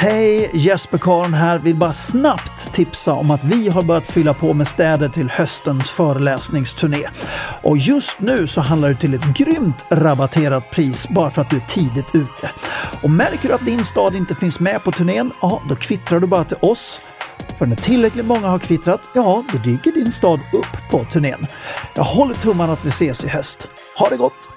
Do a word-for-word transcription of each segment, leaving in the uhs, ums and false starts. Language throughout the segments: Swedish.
Hej, Jesper Karon här. Vill bara snabbt tipsa om att vi har börjat fylla på med städer till höstens föreläsningsturné. Och just nu så handlar det till ett grymt rabatterat pris bara för att du är tidigt ute. Och märker du att din stad inte finns med på turnén, ja, då kvittrar du bara till oss. För när tillräckligt många har kvittrat, ja, då dyker din stad upp på turnén. Jag håller tummarna att vi ses i höst. Ha det gott!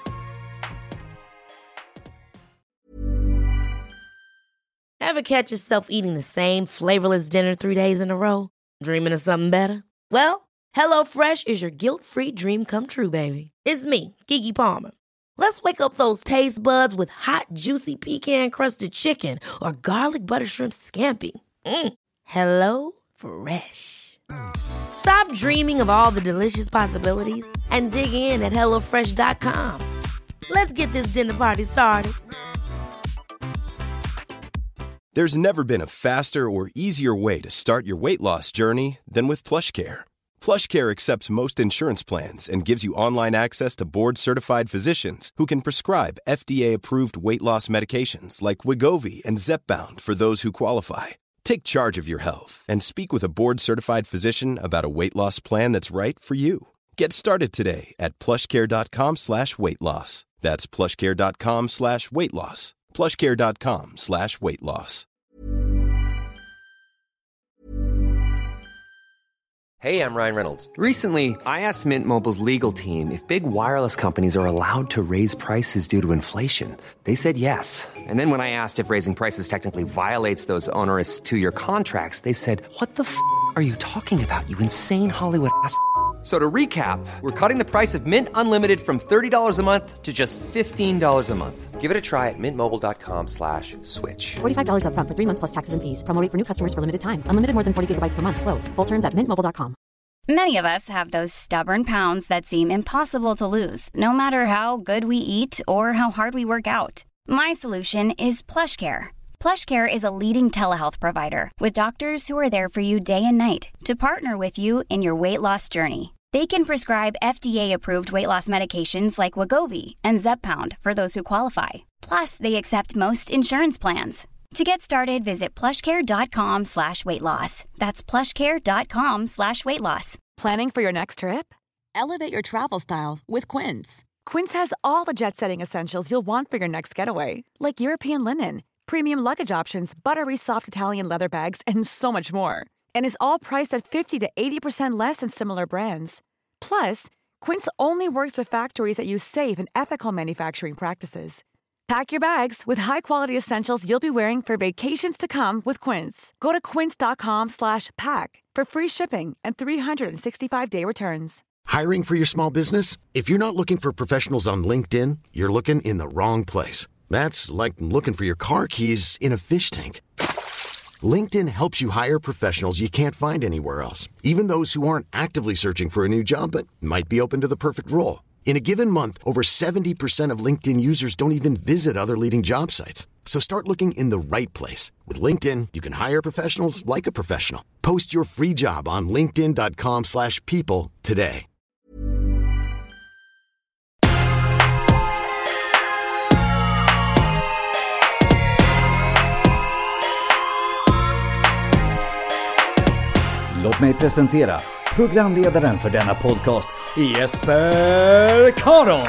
Ever catch yourself eating the same flavorless dinner three days in a row? Dreaming of something better? Well, HelloFresh is your guilt-free dream come true, baby. It's me, Keke Palmer. Let's wake up those taste buds with hot, juicy pecan-crusted chicken or garlic butter shrimp scampi. Mm. Hello Fresh. Stop dreaming of all the delicious possibilities and dig in at hello fresh dot com. Let's get this dinner party started. There's never been a faster or easier way to start your weight loss journey than with PlushCare. PlushCare accepts most insurance plans and gives you online access to board-certified physicians who can prescribe F D A-approved weight loss medications like Wegovy and Zepbound for those who qualify. Take charge of your health and speak with a board-certified physician about a weight loss plan that's right for you. Get started today at plushcare.com slash weight loss. That's plushcare.com slash weight loss. plushcare.com slash weight loss. Hey, I'm Ryan Reynolds. Recently, I asked Mint Mobile's legal team if big wireless companies are allowed to raise prices due to inflation. They said yes. And then when I asked if raising prices technically violates those onerous two-year contracts, they said, what the f*** are you talking about, you insane Hollywood ass f- So to recap, we're cutting the price of Mint Unlimited from thirty dollars a month to just fifteen dollars a month. Give it a try at mintmobile.com slash switch. forty-five dollars up front for three months plus taxes and fees. Promo rate for new customers for limited time. Unlimited more than forty gigabytes per month. Slows full terms at mint mobile dot com. Many of us have those stubborn pounds that seem impossible to lose, no matter how good we eat or how hard we work out. My solution is PlushCare. PlushCare is a leading telehealth provider with doctors who are there for you day and night to partner with you in your weight loss journey. They can prescribe F D A-approved weight loss medications like Wegovy and Zepbound for those who qualify. Plus, they accept most insurance plans. To get started, visit plushcare.com slash weight loss. That's plushcare.com slash weight loss. Planning for your next trip? Elevate your travel style with Quince. Quince has all the jet-setting essentials you'll want for your next getaway, like European linen, premium luggage options, buttery soft Italian leather bags, and so much more. And is all priced at fifty to eighty percent less than similar brands. Plus, Quince only works with factories that use safe and ethical manufacturing practices. Pack your bags with high-quality essentials you'll be wearing for vacations to come with Quince. Go to quince.com slash pack for free shipping and three sixty-five day returns. Hiring for your small business? If you're not looking for professionals on LinkedIn, you're looking in the wrong place. That's like looking for your car keys in a fish tank. LinkedIn helps you hire professionals you can't find anywhere else, even those who aren't actively searching for a new job but might be open to the perfect role. In a given month, over seventy percent of LinkedIn users don't even visit other leading job sites. So start looking in the right place. With LinkedIn, you can hire professionals like a professional. Post your free job on linkedin.com slash people today. Låt mig presentera programledaren för denna podcast, Jesper Karon.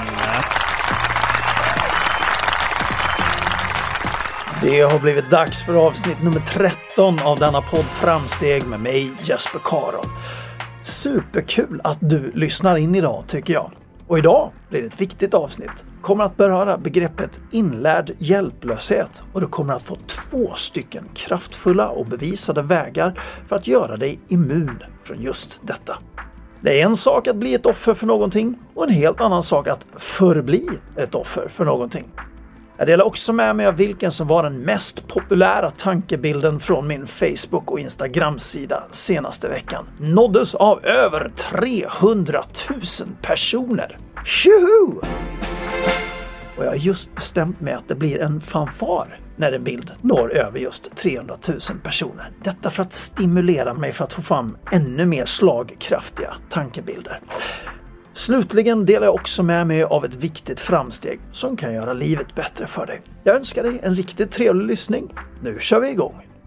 Det har blivit dags för avsnitt nummer tretton av denna podd Framsteg med mig, Jesper Karon. Superkul att du lyssnar in idag, tycker jag. Och idag blir det ett viktigt avsnitt. Kommer att beröra begreppet inlärd hjälplöshet och du kommer att få två stycken kraftfulla och bevisade vägar för att göra dig immun från just detta. Det är en sak att bli ett offer för någonting och en helt annan sak att förbli ett offer för någonting. Jag delar också med mig av vilken som var den mest populära tankebilden från min Facebook- och Instagram-sida senaste veckan. Nåddes av över trehundratusen personer. Tjoho! Och jag har just bestämt mig att det blir en fanfar när en bild når över just trehundratusen personer. Detta för att stimulera mig för att få fram ännu mer slagkraftiga tankebilder. Slutligen delar jag också med mig av ett viktigt framsteg som kan göra livet bättre för dig. Jag önskar dig en riktigt trevlig lyssning. Nu kör vi igång.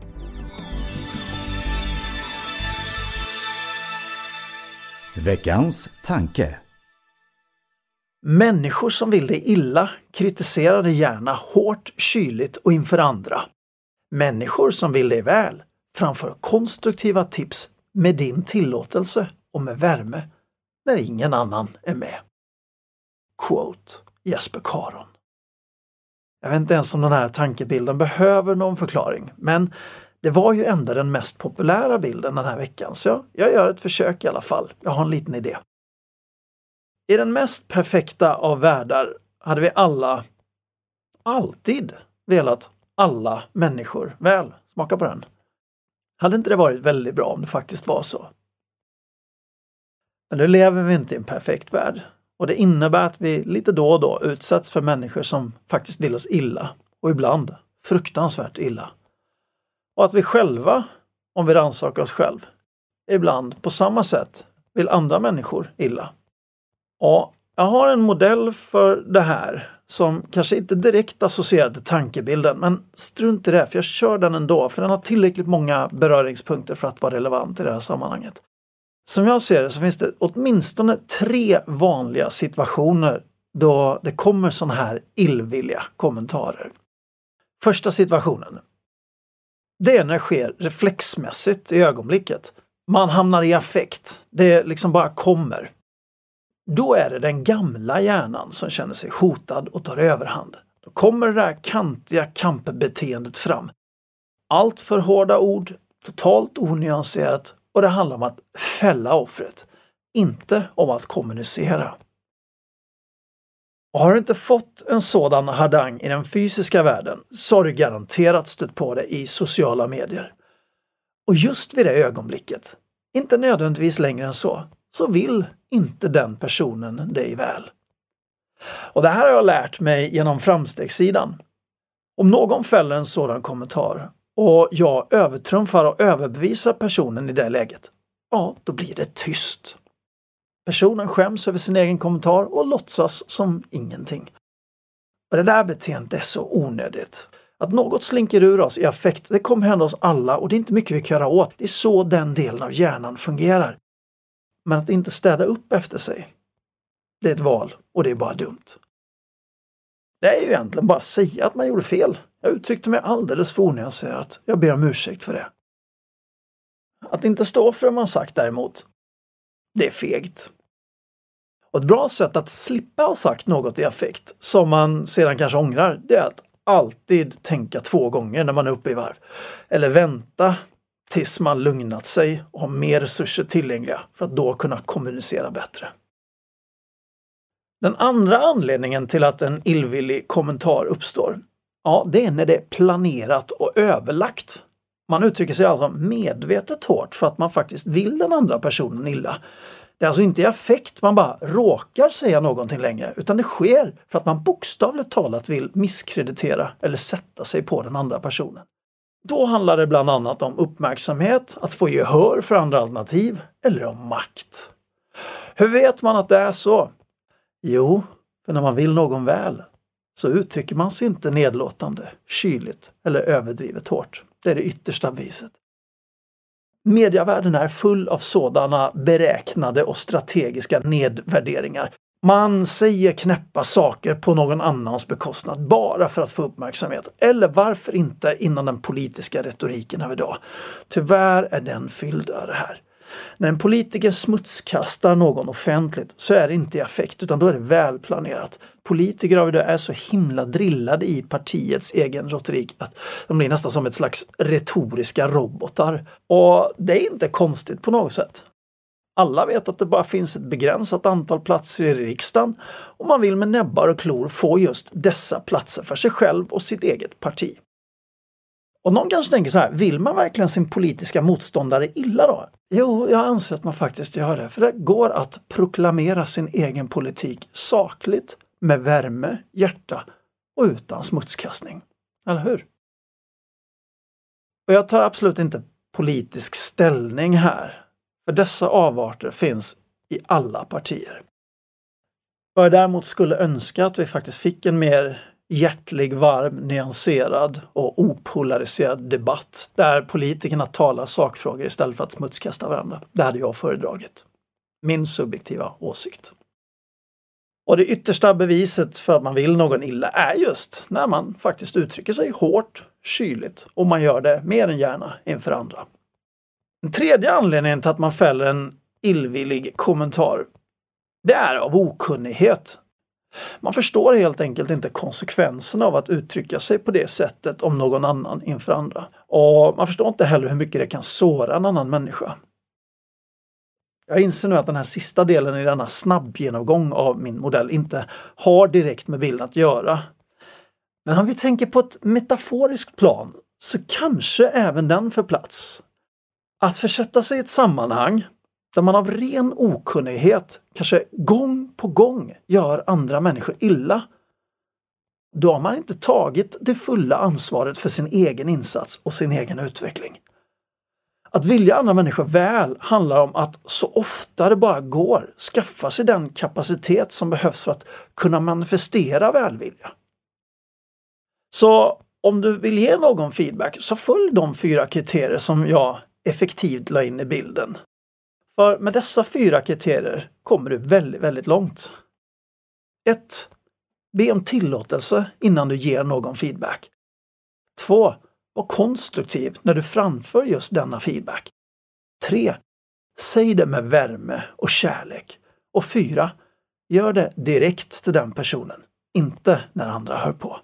Veckans tanke. Människor som vill dig illa kritiserar dig gärna hårt, kyligt och inför andra. Människor som vill dig väl framför konstruktiva tips med din tillåtelse och med värme när ingen annan är med. Quote Jesper Caron. Jag vet inte ens om den här tankebilden behöver någon förklaring, men det var ju ändå den mest populära bilden den här veckan, så jag gör ett försök i alla fall. Jag har en liten idé. I den mest perfekta av världar hade vi alla alltid velat alla människor väl. Smaka på den. Hade inte det varit väldigt bra om det faktiskt var så? Men nu lever vi inte i en perfekt värld. Och det innebär att vi lite då och då utsätts för människor som faktiskt vill oss illa. Och ibland fruktansvärt illa. Och att vi själva, om vi rannsakar oss själv, ibland på samma sätt vill andra människor illa. Ja, jag har en modell för det här som kanske inte direkt associerar till tankebilden, men strunt i det, för jag kör den ändå, för den har tillräckligt många beröringspunkter för att vara relevant i det här sammanhanget. Som jag ser det så finns det åtminstone tre vanliga situationer då det kommer sådana här illvilliga kommentarer. Första situationen. Det är när det sker reflexmässigt i ögonblicket. Man hamnar i affekt. Det liksom bara kommer. Då är det den gamla hjärnan som känner sig hotad och tar överhand. Då kommer det där kantiga kampbeteendet fram. Allt för hårda ord, totalt onyanserat, och det handlar om att fälla offret, inte om att kommunicera. Och har du inte fått en sådan hardang i den fysiska världen så har du garanterat stött på det i sociala medier. Och just vid det ögonblicket, inte nödvändigtvis längre än så, så vill inte den personen dig väl. Och det här har jag lärt mig genom framstegssidan. Om någon fäller en sådan kommentar och jag övertrumfar och överbevisar personen i det läget, ja, då blir det tyst. Personen skäms över sin egen kommentar och låtsas som ingenting. Och det där beteendet är så onödigt. Att något slinker ur oss i affekt, det kommer hända oss alla och det är inte mycket vi kan göra åt. Det är så den delen av hjärnan fungerar. Men att inte städa upp efter sig, det är ett val och det är bara dumt. Det är ju egentligen bara att säga att man gjorde fel. Jag uttryckte mig alldeles för onyanserat. Jag ber om ursäkt för det. Att inte stå för det man sagt däremot, det är fegt. Och ett bra sätt att slippa ha sagt något i affekt som man sedan kanske ångrar, det är att alltid tänka två gånger när man är uppe i varv. Eller vänta tills man lugnat sig och har mer resurser tillgängliga för att då kunna kommunicera bättre. Den andra anledningen till att en illvillig kommentar uppstår, ja, det är när det är planerat och överlagt. Man uttrycker sig alltså medvetet hårt för att man faktiskt vill den andra personen illa. Det är alltså inte i affekt man bara råkar säga någonting längre, utan det sker för att man bokstavligt talat vill misskreditera eller sätta sig på den andra personen. Då handlar det bland annat om uppmärksamhet, att få gehör för andra alternativ eller om makt. Hur vet man att det är så? Jo, för när man vill någon väl så uttrycker man sig inte nedlåtande, kyligt eller överdrivet hårt. Det är det yttersta beviset. Mediavärlden är full av sådana beräknade och strategiska nedvärderingar. Man säger knäppa saker på någon annans bekostnad bara för att få uppmärksamhet. Eller varför inte innan den politiska retoriken av idag. Tyvärr är den fylld av det här. När en politiker smutskastar någon offentligt så är det inte i affekt utan då är det välplanerat. Politiker av idag är så himla drillade i partiets egen retorik att de blir nästan som ett slags retoriska robotar. Och det är inte konstigt på något sätt. Alla vet att det bara finns ett begränsat antal platser i riksdagen och man vill med näbbar och klor få just dessa platser för sig själv och sitt eget parti. Och någon kanske tänker så här, vill man verkligen sin politiska motståndare illa då? Jo, jag anser att man faktiskt gör det. För det går att proklamera sin egen politik sakligt, med värme, hjärta och utan smutskastning. Eller hur? Och jag tar absolut inte politisk ställning här. För dessa avarter finns i alla partier. Vad jag däremot skulle önska att vi faktiskt fick en mer hjärtlig, varm, nyanserad och opolariserad debatt där politikerna talar sakfrågor istället för att smutskasta varandra. Det hade jag föredragit. Min subjektiva åsikt. Och det yttersta beviset för att man vill någon illa är just när man faktiskt uttrycker sig hårt, kyligt och man gör det mer än gärna inför andra. Den tredje anledningen till att man fäller en illvillig kommentar, det är av okunnighet. Man förstår helt enkelt inte konsekvenserna av att uttrycka sig på det sättet om någon annan inför andra. Och man förstår inte heller hur mycket det kan såra en annan människa. Jag inser nu att den här sista delen i denna snabbgenomgång av min modell inte har direkt med bilden att göra. Men om vi tänker på ett metaforiskt plan så kanske även den får plats. Att försätta sig i ett sammanhang där man av ren okunnighet kanske gång på gång gör andra människor illa. Då har man inte tagit det fulla ansvaret för sin egen insats och sin egen utveckling. Att vilja andra människor väl handlar om att så ofta det bara går skaffa sig den kapacitet som behövs för att kunna manifestera välvilja. Så om du vill ge någon feedback så följ de fyra kriterier som jag effektivt la in i bilden. För med dessa fyra kriterier kommer du väldigt, väldigt långt. ett. Be om tillåtelse innan du ger någon feedback. två. Var konstruktiv när du framför just denna feedback. tre. Säg det med värme och kärlek. Och fyra. Gör det direkt till den personen, inte när andra hör på.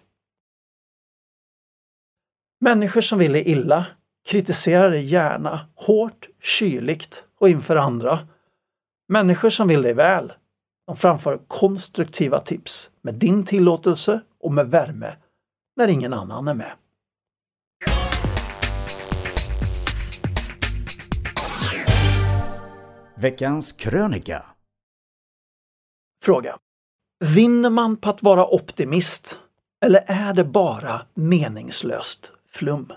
Människor som vill dig illa kritiserar dig gärna hårt, kyligt och inför andra. Människor som vill dig väl, de framför konstruktiva tips med din tillåtelse och med värme när ingen annan är med. Veckans krönika. Fråga. Vinner man på att vara optimist eller är det bara meningslöst flum?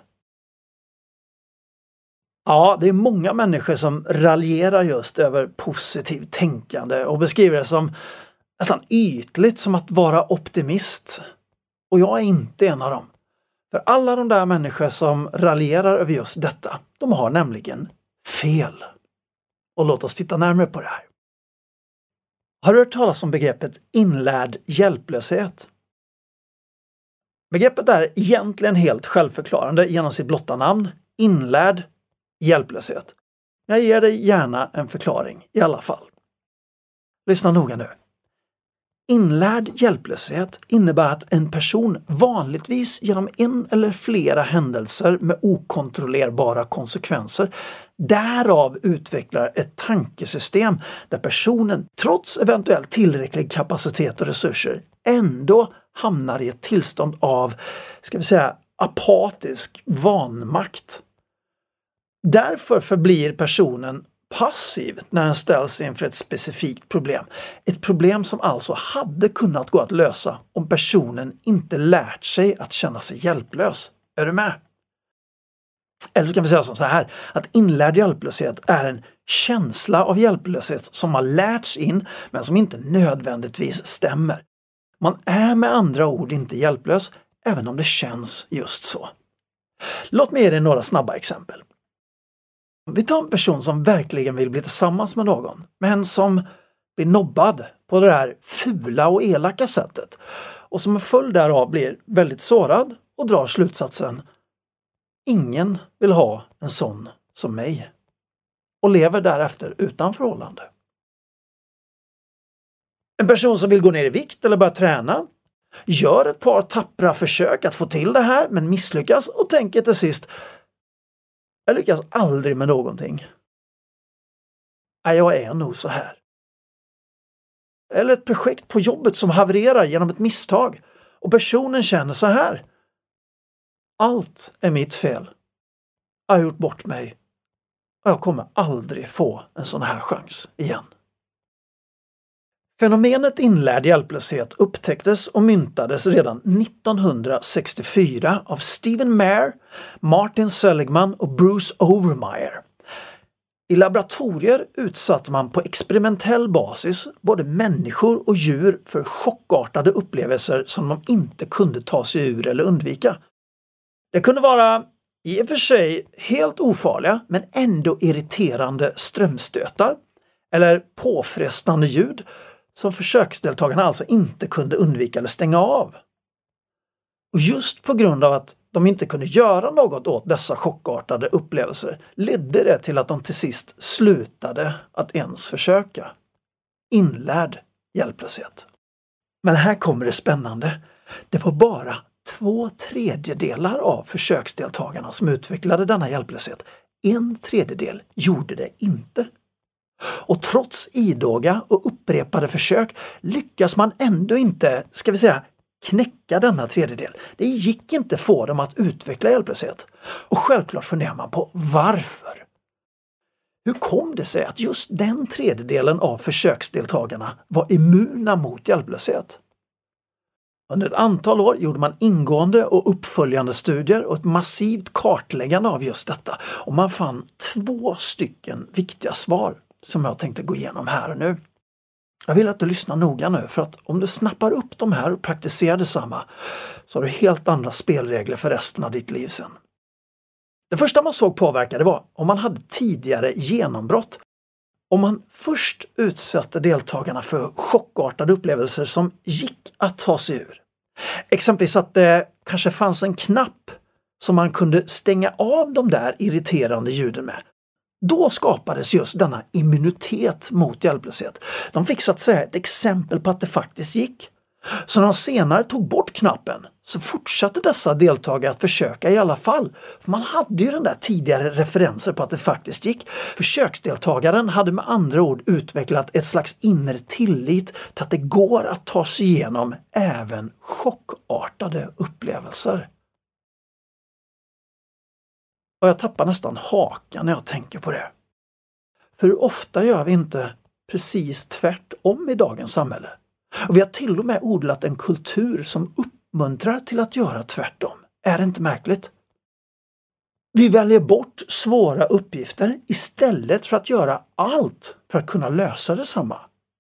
Ja, det är många människor som raljerar just över positivt tänkande och beskriver det som nästan ytligt som att vara optimist. Och jag är inte en av dem. För alla de där människor som raljerar över just detta, de har nämligen fel. Och låt oss titta närmare på det här. Har du hört talas om begreppet inlärd hjälplöshet? Begreppet är egentligen helt självförklarande genom sitt blotta namn, inlärd hjälplöshet. Jag ger dig gärna en förklaring i alla fall. Lyssna noga nu. Inlärd hjälplöshet innebär att en person vanligtvis genom en eller flera händelser med okontrollerbara konsekvenser därav utvecklar ett tankesystem där personen trots eventuellt tillräcklig kapacitet och resurser ändå hamnar i ett tillstånd av, ska vi säga, apatisk vanmakt. Därför förblir personen passiv när den ställs inför ett specifikt problem. Ett problem som alltså hade kunnat gå att lösa om personen inte lärt sig att känna sig hjälplös. Är du med? Eller så kan vi säga så här, att inlärd hjälplöshet är en känsla av hjälplöshet som har lärts in men som inte nödvändigtvis stämmer. Man är med andra ord inte hjälplös även om det känns just så. Låt mig ge dig några snabba exempel. Vi tar en person som verkligen vill bli tillsammans med någon, men som blir nobbad på det här fula och elaka sättet och som en följd därav blir väldigt sårad och drar slutsatsen: ingen vill ha en sån som mig, och lever därefter utan förhållande. En person som vill gå ner i vikt eller börja träna gör ett par tappra försök att få till det här men misslyckas och tänker till sist: jag lyckas aldrig med någonting. Nej, jag är nog så här. Eller ett projekt på jobbet som havererar genom ett misstag och personen känner så här: allt är mitt fel. Jag har gjort bort mig och jag kommer aldrig få en sån här chans igen. Fenomenet inlärd hjälplöshet upptäcktes och myntades redan nittonhundrasextiofyra av Stephen Mayer, Martin Seligman och Bruce Overmyer. I laboratorier utsatte man på experimentell basis både människor och djur för chockartade upplevelser som de inte kunde ta sig ur eller undvika. Det kunde vara i och för sig helt ofarliga men ändå irriterande strömstötar, eller påfrestande ljud som försöksdeltagarna alltså inte kunde undvika eller stänga av. Och just på grund av att de inte kunde göra något åt dessa chockartade upplevelser ledde det till att de till sist slutade att ens försöka. Inlärd hjälplöshet. Men här kommer det spännande. Det var bara två tredjedelar av försöksdeltagarna som utvecklade denna hjälplöshet. En tredjedel gjorde det inte. Och trots idåga och upprepade försök lyckas man ändå inte, ska vi säga, knäcka denna tredjedel. Det gick inte få dem att utveckla hjälplöshet. Och självklart funderar man på varför. Hur kom det sig att just den tredjedelen av försöksdeltagarna var immuna mot hjälplöshet? Under ett antal år gjorde man ingående och uppföljande studier och ett massivt kartläggande av just detta. Och man fann två stycken viktiga svar som jag tänkte gå igenom här och nu. Jag vill att du lyssnar noga nu, för att om du snappar upp de här och praktiserar detsamma så har du helt andra spelregler för resten av ditt liv sen. Det första man såg påverkade var om man hade tidigare genombrott. Om man först utsatte deltagarna för chockartade upplevelser som gick att ta sig ur. Exempelvis att det kanske fanns en knapp som man kunde stänga av de där irriterande ljuden med. Då skapades just denna immunitet mot hjälplöshet. De fick så att säga ett exempel på att det faktiskt gick. Så när de senare tog bort knappen så fortsatte dessa deltagare att försöka i alla fall. För man hade ju den där tidigare referenser på att det faktiskt gick. Försöksdeltagaren hade med andra ord utvecklat ett slags inre tillit till att det går att ta sig igenom även chockartade upplevelser. Och jag tappar nästan hakan när jag tänker på det. För hur ofta gör vi inte precis tvärtom i dagens samhälle? Och vi har till och med odlat en kultur som uppmuntrar till att göra tvärtom. Är det inte märkligt? Vi väljer bort svåra uppgifter istället för att göra allt för att kunna lösa detsamma.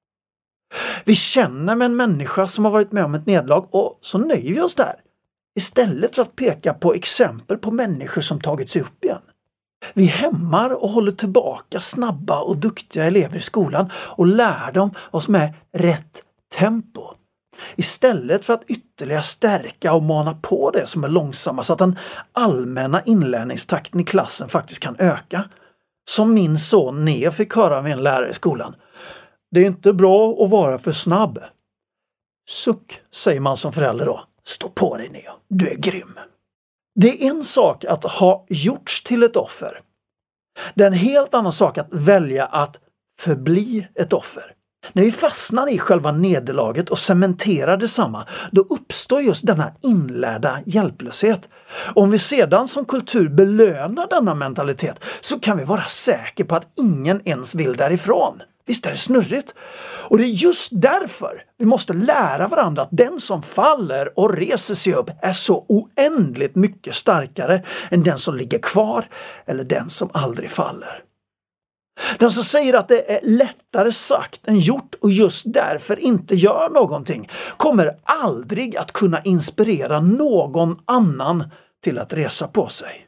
Vi känner med en människa som har varit med om ett nederlag och så nöjer vi oss där. Istället för att peka på exempel på människor som tagit sig upp igen. Vi hämmar och håller tillbaka snabba och duktiga elever i skolan och lär dem vad som är rätt tempo. Istället för att ytterligare stärka och mana på det som är långsamma så att den allmänna inlärningstakten i klassen faktiskt kan öka. Som min son Neo fick höra av en lärare i skolan. Det är inte bra att vara för snabb. Suck, säger man som förälder då. Stå på dig Neo, du är grym. Det är en sak att ha gjorts till ett offer. Det är en helt annan sak att välja att förbli ett offer. När vi fastnar i själva nederlaget och cementerar detsamma, då uppstår just denna inlärda hjälplöshet. Och om vi sedan som kultur belönar denna mentalitet så kan vi vara säkra på att ingen ens vill därifrån. Visst är det snurrigt? Och det är just därför vi måste lära varandra att den som faller och reser sig upp är så oändligt mycket starkare än den som ligger kvar eller den som aldrig faller. Den som säger att det är lättare sagt än gjort och just därför inte gör någonting kommer aldrig att kunna inspirera någon annan till att resa på sig.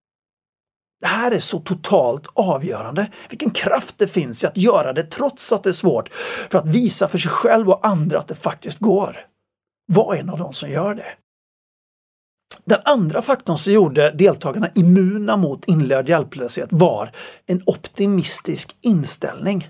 Det här är så totalt avgörande. Vilken kraft det finns i att göra det trots att det är svårt för att visa för sig själv och andra att det faktiskt går. Var en av dem som gör det. Den andra faktorn som gjorde deltagarna immuna mot inlärd hjälplöshet var en optimistisk inställning.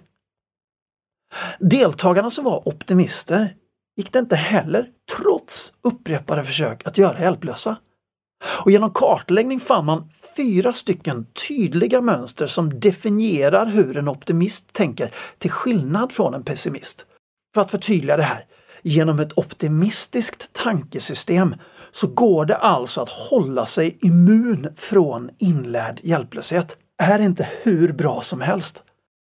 Deltagarna som var optimister gick det inte heller, trots upprepade försök, att göra hjälplösa. Och genom kartläggning fann man fyra stycken tydliga mönster som definierar hur en optimist tänker till skillnad från en pessimist. För att förtydliga det här, genom ett optimistiskt tankesystem så går det alltså att hålla sig immun från inlärd hjälplöshet. Är inte hur bra som helst.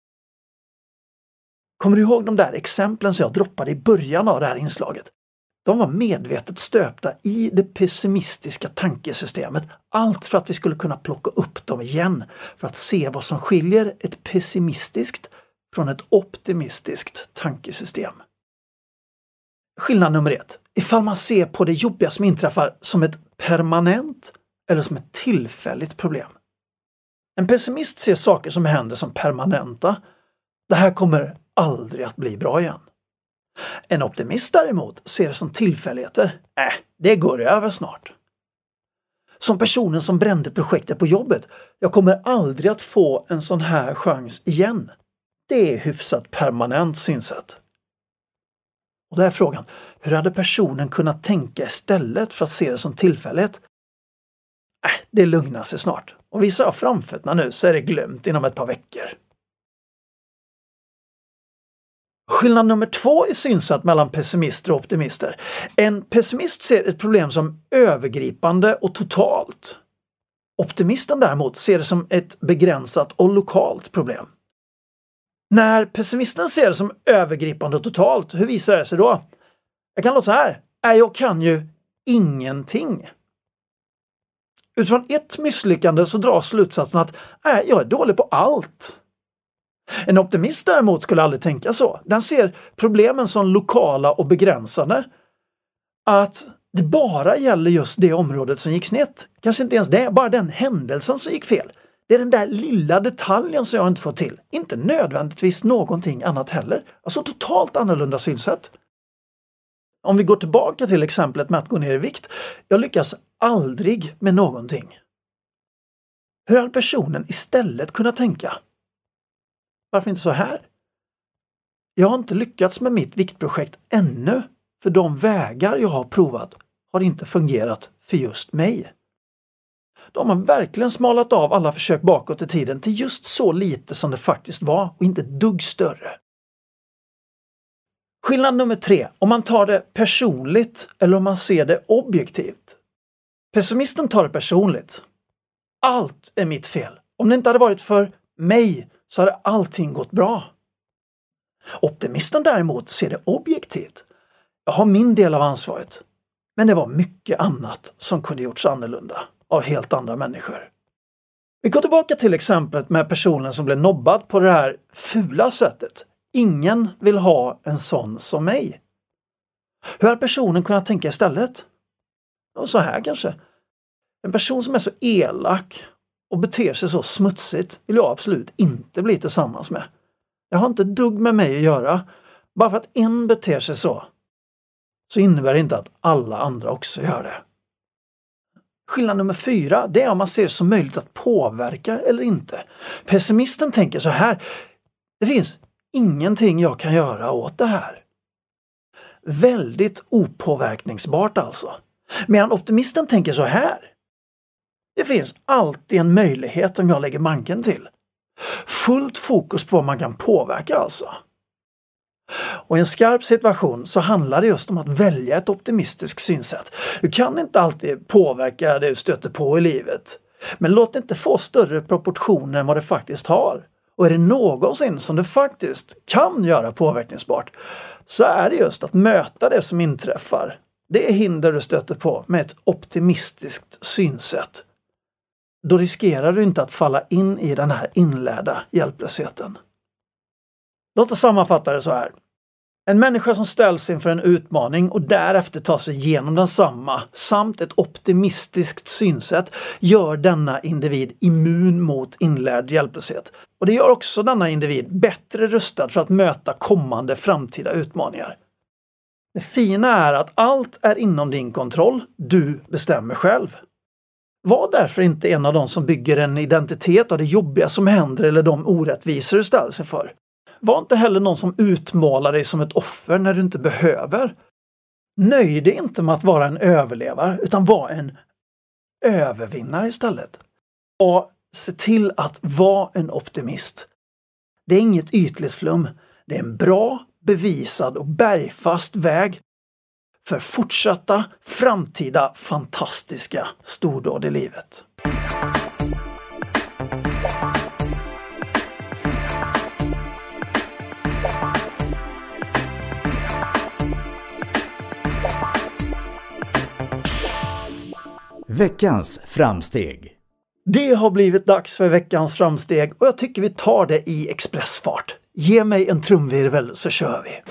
Kommer du ihåg de där exemplen som jag droppade i början av det här inslaget? De var medvetet stöpta i det pessimistiska tankesystemet. Allt för att vi skulle kunna plocka upp dem igen. För att se vad som skiljer ett pessimistiskt från ett optimistiskt tankesystem. Skillnad nummer ett. Ifall man ser på det jobbiga som inträffar som ett permanent eller som ett tillfälligt problem. En pessimist ser saker som händer som permanenta. Det här kommer aldrig att bli bra igen. En optimist däremot ser det som tillfälligheter. Äh, det går över snart. Som personen som brände projektet på jobbet. Jag kommer aldrig att få en sån här chans igen. Det är hyfsat permanent synsätt. Och då är frågan, hur hade personen kunnat tänka istället för att se det som tillfällighet? Äh, det lugnar sig snart. Och visar jag framfötterna nu så är det glömt inom ett par veckor. Skillnad nummer två i synsätt mellan pessimister och optimister. En pessimist ser ett problem som övergripande och totalt. Optimisten däremot ser det som ett begränsat och lokalt problem. När pessimisten ser det som övergripande och totalt, hur visar det sig då? Jag kan låta så här. Äh, jag kan ju ingenting. Utifrån ett misslyckande så dras slutsatsen att äh, jag är dålig på allt. En optimist däremot skulle aldrig tänka så. Den ser problemen som lokala och begränsade. Att det bara gäller just det området som gick snett. Kanske inte ens det, bara den händelsen som gick fel. Det är den där lilla detaljen som jag inte får till. Inte nödvändigtvis någonting annat heller. Alltså totalt annorlunda synsätt. Om vi går tillbaka till exemplet med att gå ner i vikt. Jag lyckas aldrig med någonting. Hur hade personen istället kunnat tänka? Varför inte så här? Jag har inte lyckats med mitt viktprojekt ännu. För de vägar jag har provat har inte fungerat för just mig. De har verkligen smalat av alla försök bakåt i tiden till just så lite som det faktiskt var och inte ett dugg större. Skillnad nummer tre, om man tar det personligt eller om man ser det objektivt. Pessimisten tar det personligt. Allt är mitt fel. Om det inte hade varit för mig så hade allting gått bra. Optimisten däremot ser det objektivt. Jag har min del av ansvaret. Men det var mycket annat som kunde gjorts annorlunda av helt andra människor. Vi går tillbaka till exemplet med personen som blev nobbad på det här fula sättet. Ingen vill ha en sån som mig. Hur har personen kunnat tänka istället? Och så här kanske. En person som är så elak och beter sig så smutsigt vill jag absolut inte bli tillsammans med. Jag har inte dugg med mig att göra. Bara för att en beter sig så, så innebär det inte att alla andra också gör det. Skillnad nummer fyra, det är om man ser det som möjligt att påverka eller inte. Pessimisten tänker så här, det finns ingenting jag kan göra åt det här. Väldigt opåverkningsbart alltså. Medan optimisten tänker så här, det finns alltid en möjlighet om jag lägger manken till. Fullt fokus på vad man kan påverka alltså. Och i en skarp situation så handlar det just om att välja ett optimistiskt synsätt. Du kan inte alltid påverka det du stöter på i livet. Men låt det inte få större proportioner än vad det faktiskt har. Och är det någonsin som det faktiskt kan göra påverkningsbart så är det just att möta det som inträffar. Det är hinder du stöter på med ett optimistiskt synsätt. Då riskerar du inte att falla in i den här inlärda hjälplösheten. Låt oss sammanfatta det så här. En människa som ställs inför en utmaning och därefter tar sig igenom densamma samt ett optimistiskt synsätt gör denna individ immun mot inlärd hjälplöshet. Och det gör också denna individ bättre rustad för att möta kommande framtida utmaningar. Det fina är att allt är inom din kontroll, du bestämmer själv. Var därför inte en av de som bygger en identitet av det jobbiga som händer eller de orättvisor du ställer sig för. Var inte heller någon som utmålar dig som ett offer när du inte behöver. Nöj dig inte med att vara en överlevare utan var en övervinnare istället. Och se till att vara en optimist. Det är inget ytligt flum. Det är en bra, bevisad och bergfast väg för fortsatta, framtida, fantastiska stordåd i livet. Veckans framsteg. Det har blivit dags för veckans framsteg och jag tycker vi tar det i expressfart. Ge mig en trumvirvel så kör vi.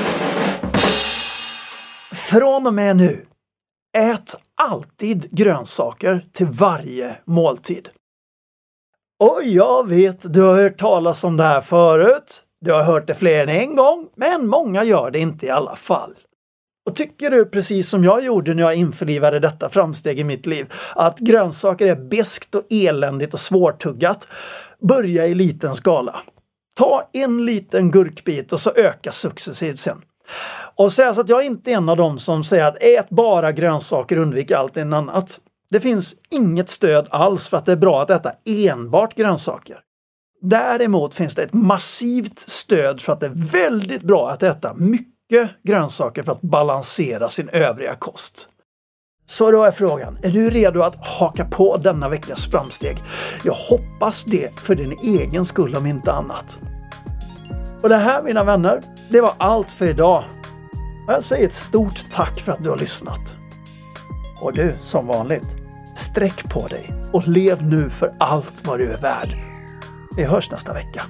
Från och med nu, ät alltid grönsaker till varje måltid. Och jag vet, du har hört talas om det här förut. Du har hört det fler än en gång, men många gör det inte i alla fall. Och tycker du, precis som jag gjorde när jag införlivade detta framsteg i mitt liv, att grönsaker är beskt och eländigt och svårtuggat, börja i liten skala. Ta en liten gurkbit och så öka successivt sen. Och säga så att jag inte är en av dem som säger att ät bara grönsaker, undvik allt annat. Det finns inget stöd alls för att det är bra att äta enbart grönsaker. Däremot finns det ett massivt stöd för att det är väldigt bra att äta mycket grönsaker för att balansera sin övriga kost. Så då är frågan, är du redo att haka på denna veckas framsteg? Jag hoppas det för din egen skull om inte annat. Och det här, mina vänner, det var allt för idag. Jag säger ett stort tack för att du har lyssnat. Och du, som vanligt, sträck på dig och lev nu för allt vad du är värd. Vi hörs nästa vecka.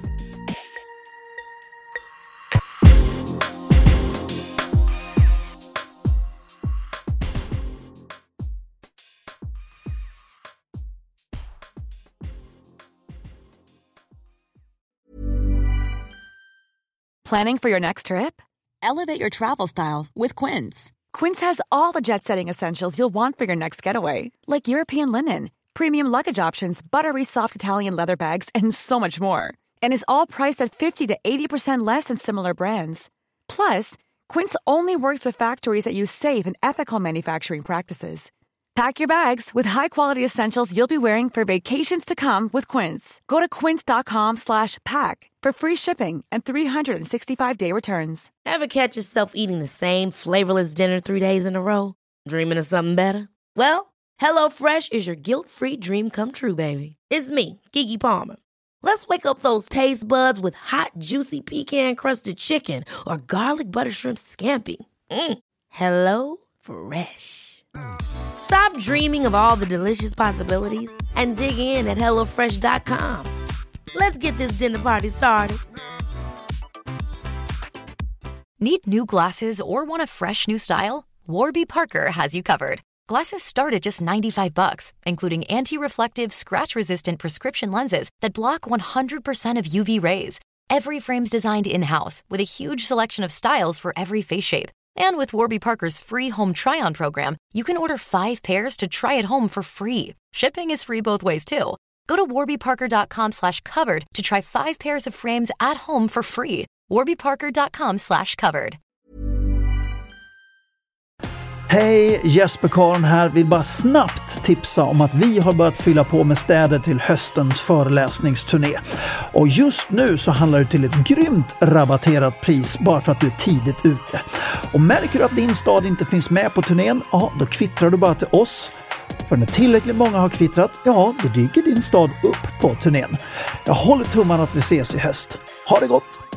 Planning for your next trip? Elevate your travel style with Quince. Quince has all the jet-setting essentials you'll want for your next getaway, like European linen, premium luggage options, buttery soft Italian leather bags, and so much more. And is all priced at fifty to eighty percent less than similar brands. Plus, Quince only works with factories that use safe and ethical manufacturing practices. Pack your bags with high-quality essentials you'll be wearing for vacations to come with Quince. Go to quince.com slash pack for free shipping and three sixty-five day returns. Ever catch yourself eating the same flavorless dinner three days in a row? Dreaming of something better? Well, HelloFresh is your guilt-free dream come true, baby. It's me, Keke Palmer. Let's wake up those taste buds with hot, juicy pecan-crusted chicken or garlic butter shrimp scampi. Mm. Hello Fresh. Stop dreaming of all the delicious possibilities and dig in at hello fresh dot com. Let's get this dinner party started. Need new glasses or want a fresh new style? Warby Parker has you covered. Glasses start at just ninety-five bucks, including anti-reflective, scratch-resistant prescription lenses that block one hundred percent of U V rays. Every frame's designed in-house with a huge selection of styles for every face shape. And with Warby Parker's free home try-on program, you can order five pairs to try at home for free. Shipping is free both ways, too. Go to warby parker dot com slash covered to try five pairs of frames at home for free. warby parker dot com slash covered. Hej, Jesper Karn här. Vill bara snabbt tipsa om att vi har börjat fylla på med städer till höstens föreläsningsturné. Och just nu så handlar det till ett grymt rabatterat pris bara för att du är tidigt ute. Och märker du att din stad inte finns med på turnén, ja, då kvittrar du bara till oss. För när tillräckligt många har kvittrat, ja, då dyker din stad upp på turnén. Jag håller tummarna att vi ses i höst. Ha det gott!